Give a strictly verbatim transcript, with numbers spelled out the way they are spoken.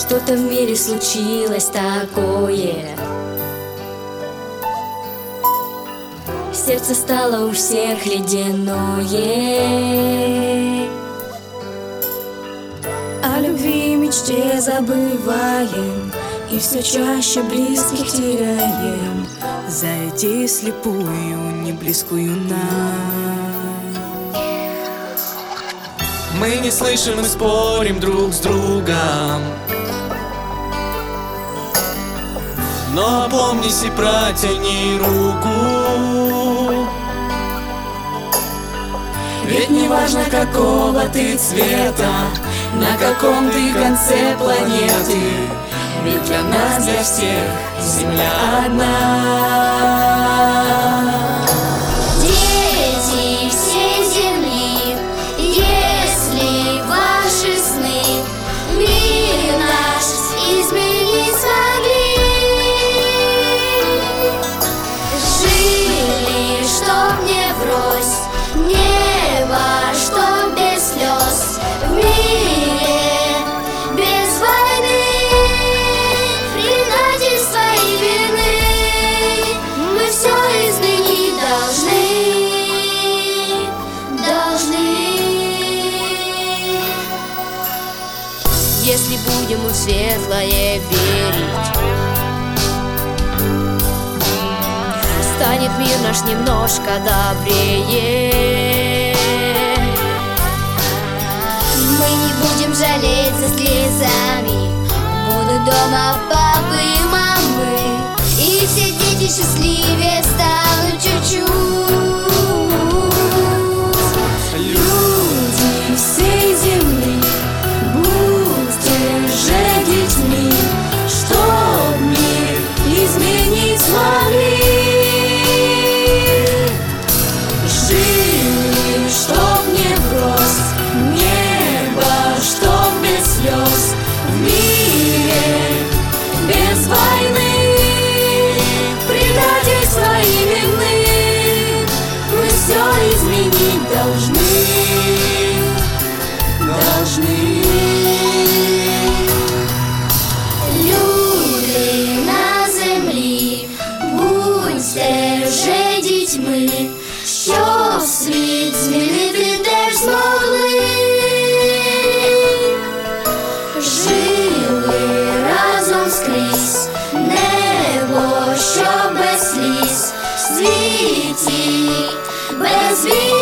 Что-то в мире случилось такое. Сердце стало у всех ледяное. О любви и мечте забываем, и все чаще близких теряем. Зайти слепую, не близкую нам. Мы не слышим и спорим друг с другом, но опомнись и протяни руку. Ведь не важно, какого ты цвета, на каком ты конце планеты, ведь для нас, для всех, земля одна. Дети всей земли, если ваши сны мир наш изменить смогли, жили, чтоб не врозь, небо, чтоб без слез, в мире без войны, предательства и вины, мы все изменить должны, должны. Если будем мы в светлое верить, станет мир наш немножко добрее. Мы не будем жалеться слезами, будут дома папы и мамы, и все дети счастливее станут чуть-чуть. Люди всей земли, будьте же детьми, чтоб мир изменить смогли. Жили, чтоб не врозь, небо, чтоб без слез, в мире без войны, предательства и вины, мы все изменить должны, должны. Люди на землі, будьте вже дітьми, щоб світ змінити теж змогли. Жили разом скрізь, небо, що без сліз, в світі без війни.